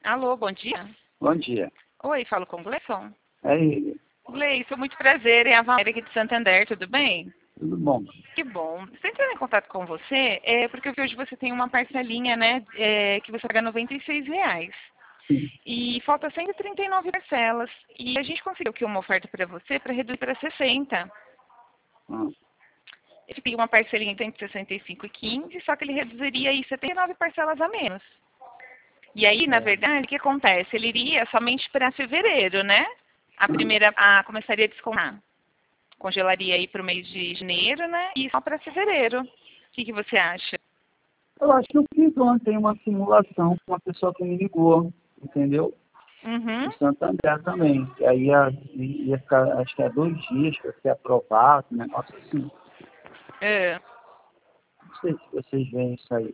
Alô, bom dia. Bom dia. Oi, falo com o Gleison. É ele. Gleison, muito prazer. É a Valéria aqui de Santander, tudo bem? Tudo bom? Que bom. Estou entrando em contato com você porque eu vi hoje você tem uma parcelinha, né, que você paga R$ 96. Sim. E falta 139 parcelas. E a gente conseguiu aqui uma oferta para você para reduzir para 60. Ah, Ele tem uma parcelinha de 165,15, só que ele reduziria aí 79 parcelas a menos. E aí, na verdade, o que acontece? Ele iria somente para fevereiro, né? A primeira começaria a descontar. Congelaria aí para o mês de janeiro, né? E só para fevereiro. O que você acha? Eu acho que eu fiz ontem uma simulação com uma pessoa que me ligou, entendeu? Uhum. Em Santander também. E aí ia ficar, acho que 2 dias para ser aprovado, um negócio assim. É. Não sei se vocês veem isso aí.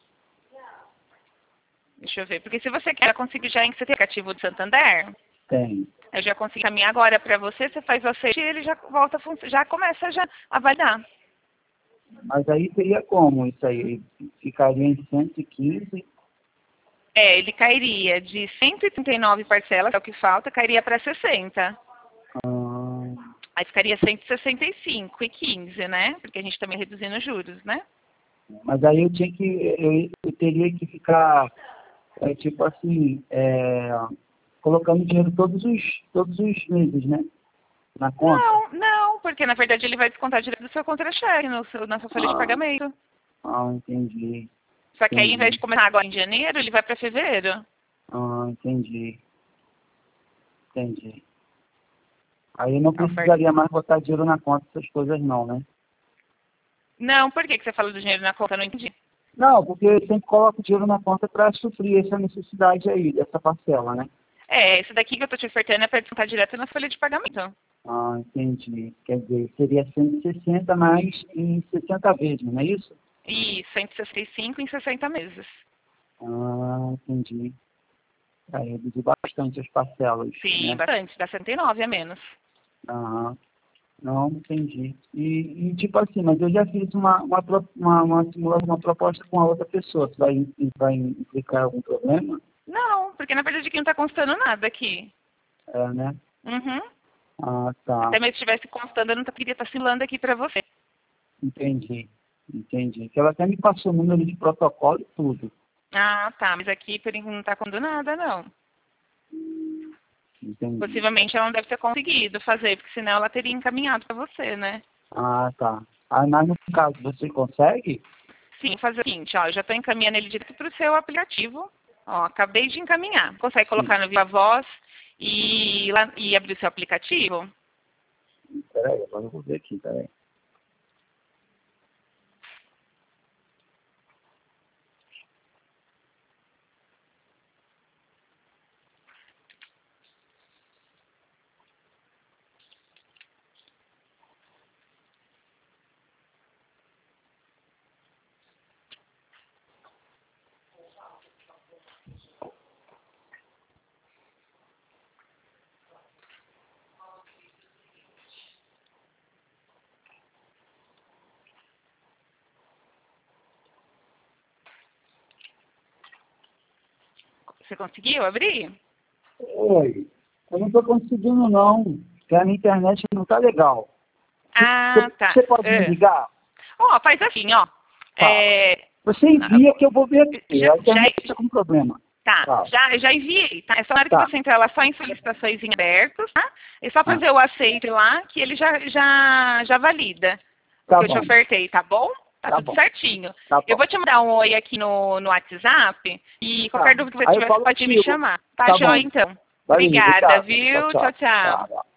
Deixa eu ver. Porque se você quer conseguir já em aplicativo do Santander, Tem. eu já consigo caminhar agora para você. Você faz o aceite e ele já volta, já começa já a validar. Mas aí seria como isso aí? Ficaria em 115? Ele cairia de 139 parcelas, é o que falta, cairia para 60. Ah, Aí ficaria 165,15, né? Porque a gente também reduzindo os juros, né? mas aí eu teria que ficar, tipo assim, colocando dinheiro todos os meses, né? Na conta. Não, porque na verdade ele vai descontar direto do seu contra-cheque, na sua folha de Ah, pagamento. entendi. Só que aí, ao invés Entendi. de começar agora em janeiro, ele vai para fevereiro. Entendi. Entendi. Aí eu não A oferta. precisaria mais botar dinheiro na conta, essas coisas não, né? Não, por que você fala do dinheiro na conta? Eu não entendi. Não, porque eu sempre coloco dinheiro na conta para suprir essa necessidade aí, dessa parcela, né? Esse daqui que eu tô te ofertando é para descontar direto na folha de pagamento. Entendi. Quer dizer, seria 160 mais em 60 vezes, não é isso? E 165 em 60 meses. Entendi. Aí reduzir bastante as parcelas, Sim, né? bastante. Dá 109 a menos. Aham. Não, entendi. Tipo assim, mas eu já fiz uma simulação, uma proposta com a outra pessoa. Você vai implicar algum problema? Não, porque na verdade aqui não tá constando nada aqui. É, né? Uhum. Tá. Até mesmo se estivesse constando, eu não queria estar simulando aqui para você. Entendi. Entendi. Que ela até me passou o número de protocolo e tudo. Tá. Mas aqui por enquanto não tá contando nada, não. Entendi. Possivelmente ela não deve ter conseguido fazer, porque senão ela teria encaminhado para você, né? Tá. Mas no caso, você consegue? Sim, fazer o seguinte, ó, eu já estou encaminhando ele direto para o seu aplicativo. Ó, acabei de encaminhar. Consegue Sim. colocar no Viva Voz e abrir o seu aplicativo? Peraí, agora eu vou ver aqui, peraí. Você conseguiu abrir? Oi, eu não estou conseguindo não, porque a minha internet não está legal. Tá. Você pode me ligar? Ó, faz assim, ó. Fala. Você envia que eu vou ver aqui. A internet está com problema. Tá, Fala. já enviei, tá? É só na hora que Tá. você entrar lá só em solicitações em abertos, tá? É só fazer o aceite lá que ele já valida o Tá que eu te bom. ofertei, tá bom? Tá tudo bom. certinho. Tá bom. Eu vou te mandar um oi aqui no WhatsApp e qualquer dúvida que você Aí eu tiver, você falo pode me contigo. chamar. Tá Tá joia, bom. então. Valeu, Obrigada, obrigado. viu? Tchau. Tchau, tchau. Tchau.